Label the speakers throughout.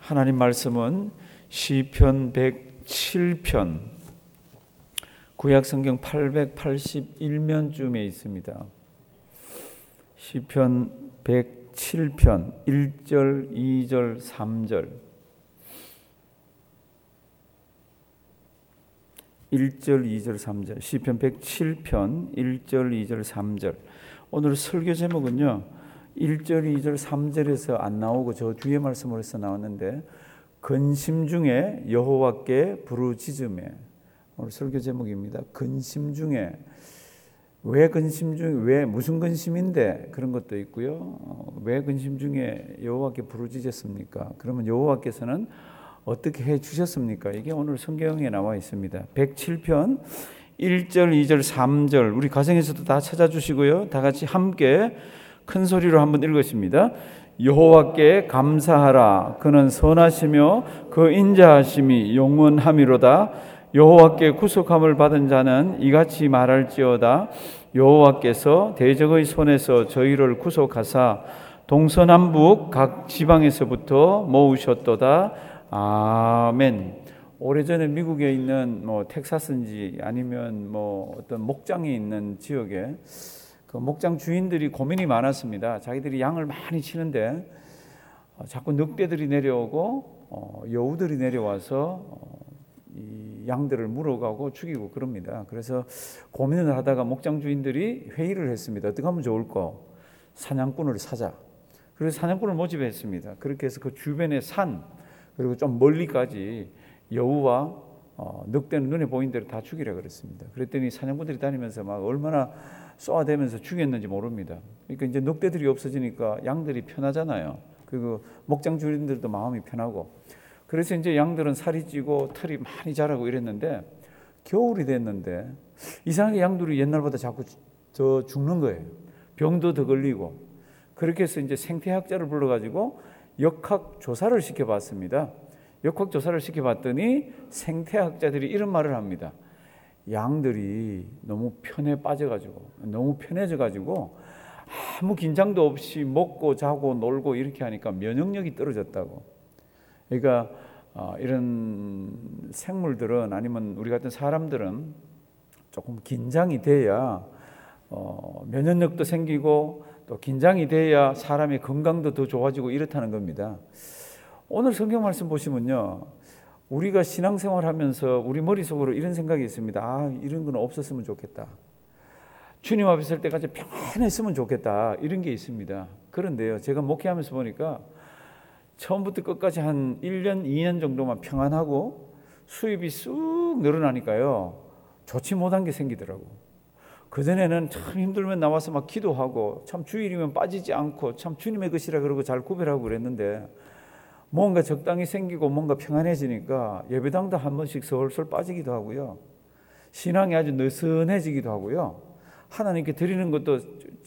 Speaker 1: 하나님 말씀은 시편 107편 구약 성경 881면쯤에 있습니다. 시편 107편 1절, 2절, 3절 1절, 2절, 3절 시편 107편 1절, 2절, 3절 오늘 설교 제목은요 1절, 2절, 3절에서 안 나오고 저 뒤에 말씀으로 해서 나왔는데 근심 중에 여호와께 부르짖음에 오늘 설교 제목입니다. 근심 중에 왜 근심 중에 왜 무슨 근심인데 그런 것도 있고요. 왜 근심 중에 여호와께 부르짖었습니까? 그러면 여호와께서는 어떻게 해 주셨습니까? 이게 오늘 성경에 나와 있습니다. 107편 1절, 2절, 3절 우리 가정에서도 다 찾아주시고요. 다 같이 함께 큰 소리로 한번 읽으십니다. 여호와께 감사하라. 그는 선하시며 그 인자하심이 영원하미로다. 여호와께 구속함을 받은 자는 이같이 말할지어다. 여호와께서 대적의 손에서 저희를 구속하사 동서남북 각 지방에서부터 모으셨도다. 아멘. 오래전에 미국에 있는 텍사스인지 아니면 어떤 목장이 있는 지역에 그 목장 주인들이 고민이 많았습니다. 자기들이 양을 많이 치는데 자꾸 늑대들이 내려오고 여우들이 내려와서 이 양들을 물어가고 죽이고 그럽니다. 그래서 고민을 하다가 목장 주인들이 회의를 했습니다. 어떻게 하면 좋을까? 사냥꾼을 사자. 그래서 사냥꾼을 모집했습니다. 그렇게 해서 그 주변의 산 그리고 좀 멀리까지 여우와 늑대는 눈에 보이는 대로 다 죽이라 그랬습니다. 그랬더니 사냥꾼들이 다니면서 막 얼마나 쏘아대면서 죽였는지 모릅니다. 그러니까 이제 늑대들이 없어지니까 양들이 편하잖아요. 그리고 목장 주인들도 마음이 편하고 그래서 이제 양들은 살이 찌고 털이 많이 자라고 이랬는데 겨울이 됐는데 이상하게 양들이 옛날보다 자꾸 더 죽는 거예요. 병도 더 걸리고 그렇게 해서 이제 생태학자를 불러가지고 역학 조사를 시켜봤습니다. 역학 조사를 시켜봤더니 생태학자들이 이런 말을 합니다. 양들이 너무 편해 빠져가지고 너무 편해져가지고 아무 긴장도 없이 먹고 자고 놀고 이렇게 하니까 면역력이 떨어졌다고. 그러니까 이런 생물들은 아니면 우리 같은 사람들은 조금 긴장이 돼야 면역력도 생기고 또 긴장이 돼야 사람의 건강도 더 좋아지고 이렇다는 겁니다. 오늘 성경 말씀 보시면요. 우리가 신앙생활하면서 우리 머릿속으로 이런 생각이 있습니다. 이런 건 없었으면 좋겠다. 주님 앞에 설 때까지 평안했으면 좋겠다. 이런 게 있습니다. 그런데요. 제가 목회하면서 보니까 처음부터 끝까지 한 1년, 2년 정도만 평안하고 수입이 쑥 늘어나니까요. 좋지 못한 게 생기더라고. 그전에는 참 힘들면 나와서 막 기도하고 참 주일이면 빠지지 않고 참 주님의 것이라 그러고 잘 구별하고 그랬는데 뭔가 적당히 생기고 뭔가 평안해지니까 예배당도 한 번씩 솔솔 빠지기도 하고요. 신앙이 아주 느슨해지기도 하고요. 하나님께 드리는 것도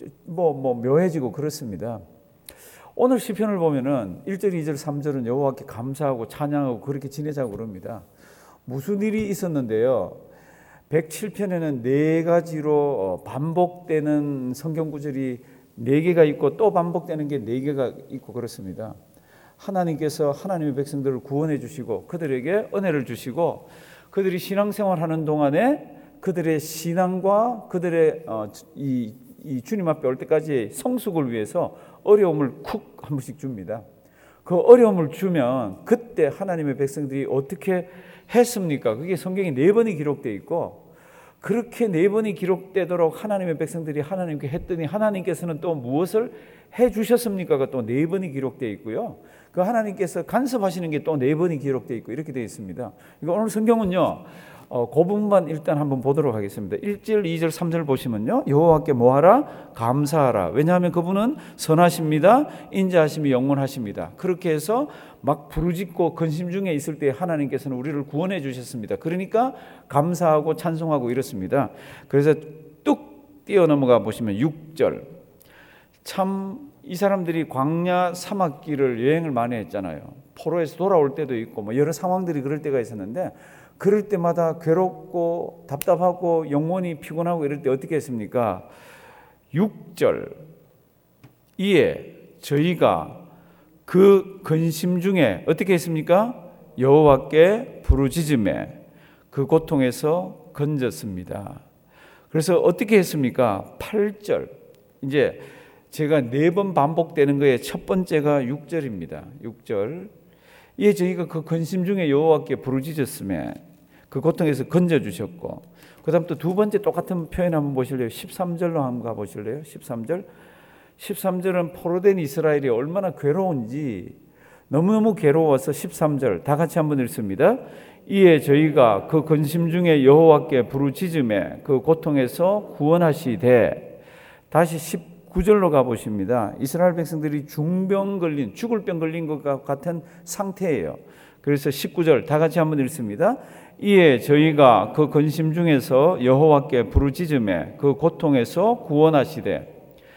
Speaker 1: 묘해지고 그렇습니다. 오늘 시편을 보면은 1절, 2절, 3절은 여호와께 감사하고 찬양하고 그렇게 지내자고 그럽니다. 무슨 일이 있었는데요. 107편에는 4가지로 반복되는 성경 구절이 4개가 있고 또 반복되는 게 4개가 있고 그렇습니다. 하나님께서 하나님의 백성들을 구원해 주시고 그들에게 은혜를 주시고 그들이 신앙생활하는 동안에 그들의 신앙과 그들의 이 주님 앞에 올 때까지 성숙을 위해서 어려움을 쿡 한 번씩 줍니다. 그 어려움을 주면 그때 하나님의 백성들이 어떻게 했습니까? 그게 성경에 4번이 기록되어 있고 그렇게 4번이 기록되도록 하나님의 백성들이 하나님께 했더니 하나님께서는 또 무엇을 해주셨습니까가 또 4번이 기록되어 있고요. 그 하나님께서 간섭하시는 게 또 4번이 기록되어 있고 이렇게 되어 있습니다. 이거 오늘 성경은요. 그 부분만 일단 한번 보도록 하겠습니다. 1절, 2절, 3절 보시면요. 여호와께 뭐하라? 감사하라. 왜냐하면 그분은 선하십니다. 인자하심이 영원하십니다. 그렇게 해서 막 부르짖고 근심 중에 있을 때 하나님께서는 우리를 구원해 주셨습니다. 그러니까 감사하고 찬송하고 이렇습니다. 그래서 뚝 뛰어넘어가 보시면 6절. 참 이 사람들이 광야 사막길을 여행을 많이 했잖아요. 포로에서 돌아올 때도 있고 여러 상황들이 그럴 때가 있었는데 그럴 때마다 괴롭고 답답하고 영혼이 피곤하고 이럴 때 어떻게 했습니까? 6절 이에 저희가 그 근심 중에 어떻게 했습니까? 여호와께 부르짖음에 그 고통에서 건졌습니다. 그래서 어떻게 했습니까? 8절. 이제 제가 4번 반복되는 거에 첫 번째가 6절입니다. 6절. 이에 저희가 그 근심 중에 여호와께 부르짖었음에 그 고통에서 건져주셨고, 그 다음 또 두 번째 똑같은 표현 한번 보실래요? 13절로 한번 가보실래요? 13절. 13절은 포로된 이스라엘이 얼마나 괴로운지, 너무너무 괴로워서 13절 다 같이 한번 읽습니다. 이에 저희가 그 근심 중에 여호와께 부르짖음에 그 고통에서 구원하시되, 다시 19절로 가보십니다. 이스라엘 백성들이 중병 걸린, 죽을 병 걸린 것 같은 상태예요. 그래서 19절 다 같이 한번 읽습니다. 이에 저희가 그 근심 중에서 여호와께 부르짖음에 그 고통에서 구원하시되,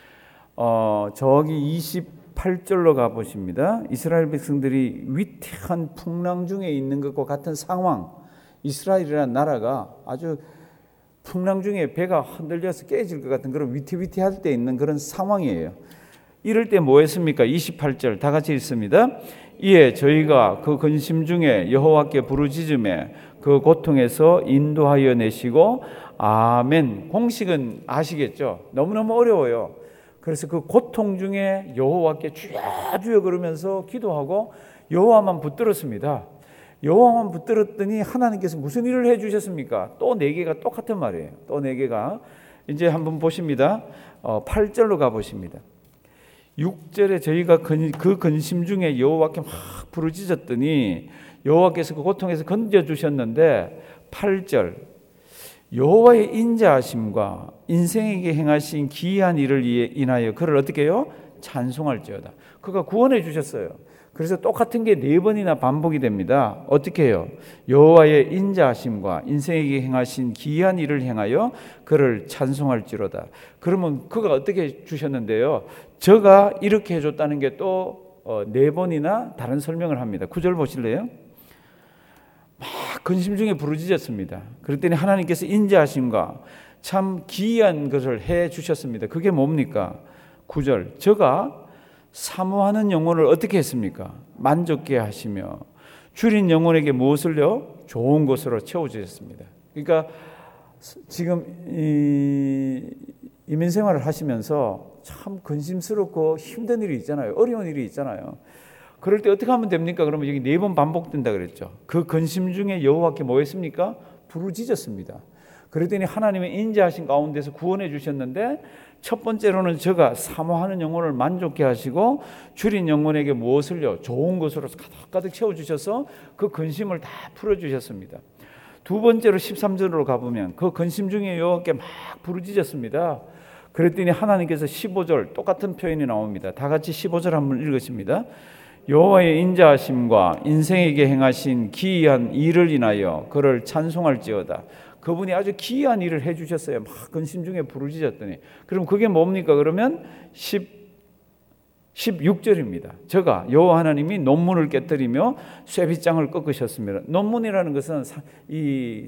Speaker 1: 저기 28절로 가보십니다. 이스라엘 백성들이 위태한 풍랑 중에 있는 것과 같은 상황, 이스라엘이라는 나라가 아주 풍랑 중에 배가 흔들려서 깨질 것 같은 그런 위태위태할 때 있는 그런 상황이에요. 이럴 때 뭐 했습니까? 28절 다 같이 읽습니다. 이에 저희가 그 근심 중에 여호와께 부르짖음에 그 고통에서 인도하여 내시고, 아멘. 공식은 아시겠죠? 너무너무 어려워요. 그래서 그 고통 중에 여호와께 주여 주여 그러면서 기도하고 여호와만 붙들었습니다. 여호와만 붙들었더니 하나님께서 무슨 일을 해주셨습니까? 또 4개가 똑같은 말이에요. 또 4개가. 이제 한번 보십니다. 8절로 가보십니다. 6절에 저희가 그 근심 중에 여호와께 막 부르짖었더니 여호와께서 그 고통에서 건져주셨는데, 8절 여호와의 인자하심과 인생에게 행하신 기이한 일을 인하여 그를 어떻게 해요? 찬송할지어다. 그가 구원해 주셨어요. 그래서 똑같은 게 4번이나 반복이 됩니다. 어떻게 해요? 여호와의 인자하심과 인생에게 행하신 기이한 일을 행하여 그를 찬송할지로다. 그러면 그가 어떻게 주셨는데요? 저가 이렇게 해줬다는 게 또 4번이나 다른 설명을 합니다. 9절 보실래요? 막 근심 중에 부르짖었습니다. 그랬더니 하나님께서 인자하심과 참 기이한 것을 해 주셨습니다. 그게 뭡니까? 9절 저가 사모하는 영혼을 어떻게 했습니까? 만족케 하시며 줄인 영혼에게 무엇을요? 좋은 것으로 채워주셨습니다. 그러니까 지금 이민 생활을 하시면서 참 근심스럽고 힘든 일이 있잖아요. 어려운 일이 있잖아요. 그럴 때 어떻게 하면 됩니까? 그러면 여기 4번 반복된다 그랬죠. 그 근심 중에 여호와께 뭐 했습니까? 부르짖었습니다. 그랬더니 하나님의 인자하신 가운데서 구원해 주셨는데, 첫 번째로는 저가 사모하는 영혼을 만족케 하시고 줄인 영혼에게 무엇을요? 좋은 것으로 가득가득 채워주셔서 그 근심을 다 풀어주셨습니다. 두 번째로 13절로 가보면 그 근심 중에 여호와께 막 부르짖었습니다. 그랬더니 하나님께서 15절 똑같은 표현이 나옵니다. 다 같이 15절 한번 읽으십니다. 여호와의 인자하심과 인생에게 행하신 기이한 일을 인하여 그를 찬송할지어다. 그분이 아주 기이한 일을 해주셨어요. 막 근심 중에 부르짖었더니. 그럼 그게 뭡니까? 그러면 16절입니다. 저가 여호와 하나님이 논문을 깨뜨리며 쇠빗장을 꺾으셨습니다. 논문이라는 것은 이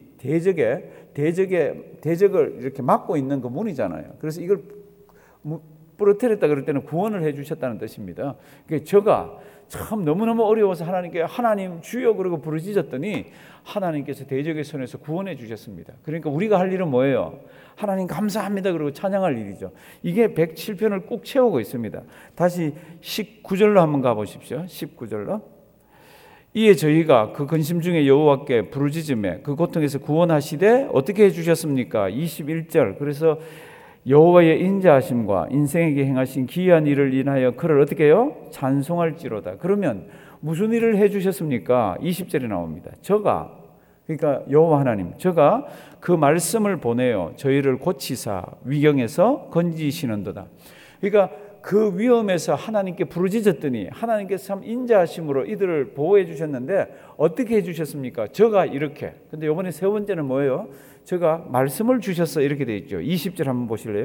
Speaker 1: 대적을 이렇게 막고 있는 그 문이잖아요. 그래서 이걸 부러뜨렸다 그럴 때는 구원을 해주셨다는 뜻입니다. 그러니까 저가 참 너무너무 어려워서 하나님께 하나님 주여 그러고 부르짖었더니 하나님께서 대적의 손에서 구원해 주셨습니다. 그러니까 우리가 할 일은 뭐예요? 하나님 감사합니다 그러고 찬양할 일이죠. 이게 107편을 꼭 채우고 있습니다. 다시 19절로 한번 가보십시오. 19절로. 이에 저희가 그 근심 중에 여호와께 부르짖음에 그 고통에서 구원하시되 어떻게 해주셨습니까? 21절. 그래서 여호와의 인자하심과 인생에게 행하신 기이한 일을 인하여 그를 어떻게 해요? 찬송할지로다. 그러면 무슨 일을 해주셨습니까? 20절에 나옵니다. 저가, 그러니까 여호와 하나님, 저가 그 말씀을 보내어 저희를 고치사 위경에서 건지시는도다. 그러니까 그 위험에서 하나님께 부르짖었더니 하나님께서 참 인자하심으로 이들을 보호해 주셨는데 어떻게 해 주셨습니까? 저가 이렇게. 근데 이번에 세 번째는 뭐예요? 저가 말씀을 주셔서 이렇게 되어 있죠. 20절 한번 보실래요?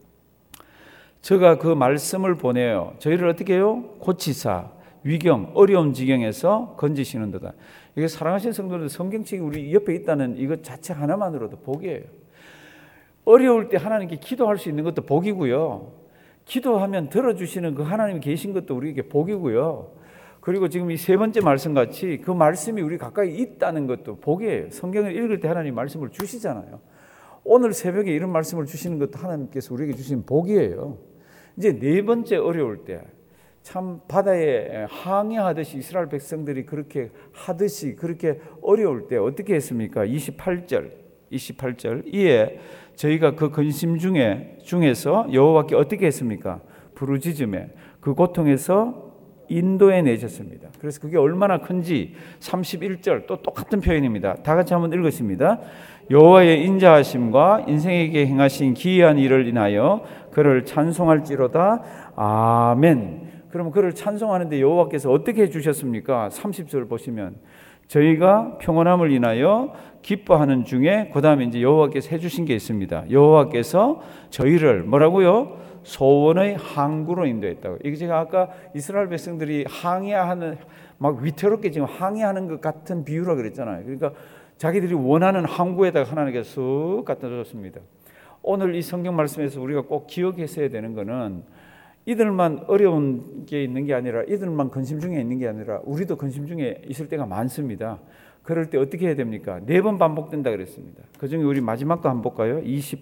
Speaker 1: 저가 그 말씀을 보내어 저희를 어떻게 해요? 고치사 위경, 어려운 지경에서 건지시는도다. 이게 사랑하시는 성도들, 성경책이 우리 옆에 있다는 이것 자체 하나만으로도 복이에요. 어려울 때 하나님께 기도할 수 있는 것도 복이고요. 기도하면 들어주시는 그 하나님이 계신 것도 우리에게 복이고요. 그리고 지금 이 세 번째 말씀 같이 그 말씀이 우리 가까이 있다는 것도 복이에요. 성경을 읽을 때 하나님 말씀을 주시잖아요. 오늘 새벽에 이런 말씀을 주시는 것도 하나님께서 우리에게 주신 복이에요. 이제 네 번째 어려울 때 참 바다에 항해하듯이 이스라엘 백성들이 그렇게 하듯이 그렇게 어려울 때 어떻게 했습니까? 28절 이에 저희가 그 근심 중에서 여호와께 어떻게 했습니까? 부르짖음에 그 고통에서 인도해 내셨습니다. 그래서 그게 얼마나 큰지 31절 또 똑같은 표현입니다. 다 같이 한번 읽으십니다. 여호와의 인자하심과 인생에게 행하신 기이한 일을 인하여 그를 찬송할지로다. 아멘. 그럼 그를 찬송하는데 여호와께서 어떻게 해주셨습니까? 30절 보시면 저희가 평온함을 인하여 기뻐하는 중에 그 다음에 이제 여호와께서 해주신 게 있습니다. 여호와께서 저희를 뭐라고요? 소원의 항구로 인도했다고. 이게 제가 아까 이스라엘 백성들이 항해하는 막 위태롭게 지금 항해하는 것 같은 비유라 그랬잖아요. 그러니까 자기들이 원하는 항구에다가 하나님께서 쑥 갖다 줬습니다. 오늘 이 성경 말씀에서 우리가 꼭 기억했어야 되는 거는 이들만 어려운 게 있는 게 아니라 이들만 근심 중에 있는 게 아니라 우리도 근심 중에 있을 때가 많습니다. 그럴 때 어떻게 해야 됩니까? 4번 반복된다 그랬습니다. 그중에 우리 마지막 거 한번 볼까요?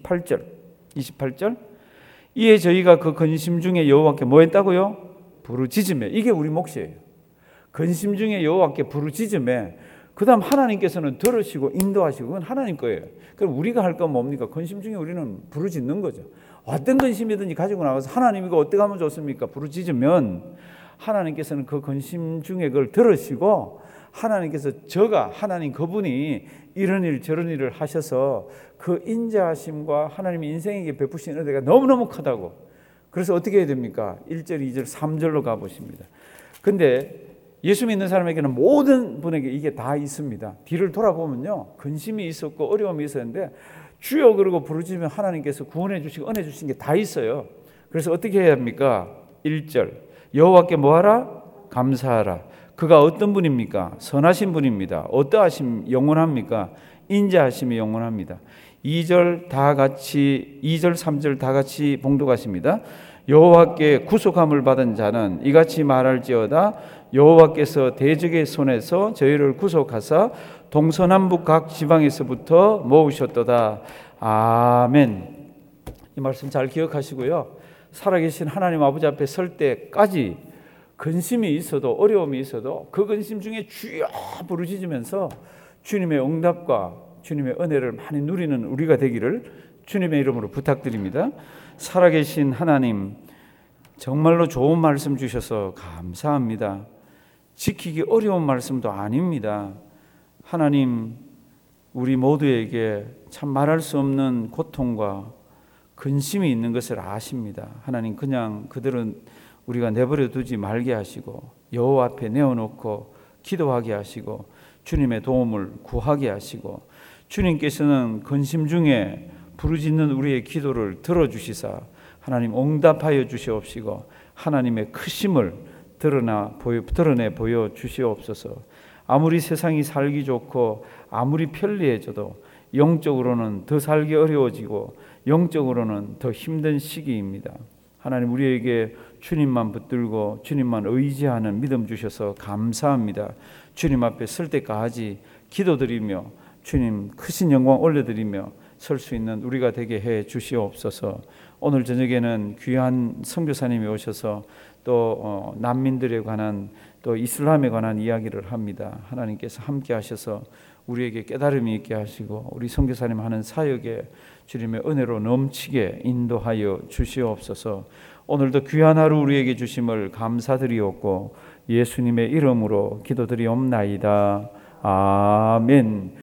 Speaker 1: 28절 이에 저희가 그 근심 중에 여호와께 뭐 했다고요? 부르짖음에. 이게 우리 몫이에요. 근심 중에 여호와께 부르짖음에 그 다음 하나님께서는 들으시고 인도하시고 그건 하나님 거예요. 그럼 우리가 할 건 뭡니까? 근심 중에 우리는 부르짖는 거죠. 어떤 근심이든지 가지고 나가서 하나님 이거 어떻게 하면 좋습니까? 부르짖으면 하나님께서는 그 근심 중에 그걸 들으시고 하나님께서 하나님 그분이 이런 일 저런 일을 하셔서 그 인자하심과 하나님이 인생에게 베푸신 은혜가 너무너무 크다고. 그래서 어떻게 해야 됩니까? 1절, 2절, 3절로 가보십니다. 근데 예수 믿는 사람에게는 모든 분에게 이게 다 있습니다. 뒤를 돌아보면요. 근심이 있었고 어려움이 있었는데 주여 그러고 부르짖으면 하나님께서 구원해 주시고 은혜 주신 게 다 있어요. 그래서 어떻게 해야 합니까? 1절 여호와께 뭐하라? 감사하라. 그가 어떤 분입니까? 선하신 분입니다. 어떠하심 영원합니까? 인자하심이 영원합니다. 2절 3절 다 같이 봉독하십니다. 여호와께 구속함을 받은 자는 이같이 말할지어다. 여호와께서 대적의 손에서 저희를 구속하사 동서남북 각 지방에서부터 모으셨도다. 아멘. 이 말씀 잘 기억하시고요. 살아계신 하나님 아버지 앞에 설 때까지 근심이 있어도 어려움이 있어도 그 근심 중에 주여 부르짖으면서 주님의 응답과 주님의 은혜를 많이 누리는 우리가 되기를 주님의 이름으로 부탁드립니다. 살아계신 하나님, 정말로 좋은 말씀 주셔서 감사합니다. 지키기 어려운 말씀도 아닙니다. 하나님, 우리 모두에게 참 말할 수 없는 고통과 근심이 있는 것을 아십니다. 하나님, 그냥 그들은 우리가 내버려 두지 말게 하시고 여호와 앞에 내어놓고 기도하게 하시고 주님의 도움을 구하게 하시고 주님께서는 근심 중에 부르짖는 우리의 기도를 들어주시사 하나님 응답하여 주시옵시고 하나님의 크심을 드러내 보여주시옵소서. 아무리 세상이 살기 좋고 아무리 편리해져도 영적으로는 더 살기 어려워지고 영적으로는 더 힘든 시기입니다. 하나님, 우리에게 주님만 붙들고 주님만 의지하는 믿음 주셔서 감사합니다. 주님 앞에 설 때까지 기도드리며 주님 크신 영광 올려드리며 설 수 있는 우리가 되게 해 주시옵소서. 오늘 저녁에는 귀한 선교사님이 오셔서 또 난민들에 관한 또 이슬람에 관한 이야기를 합니다. 하나님께서 함께 하셔서 우리에게 깨달음이 있게 하시고 우리 선교사님 하는 사역에 주님의 은혜로 넘치게 인도하여 주시옵소서. 오늘도 귀한 하루 우리에게 주심을 감사드리옵고 예수님의 이름으로 기도드리옵나이다. 아멘.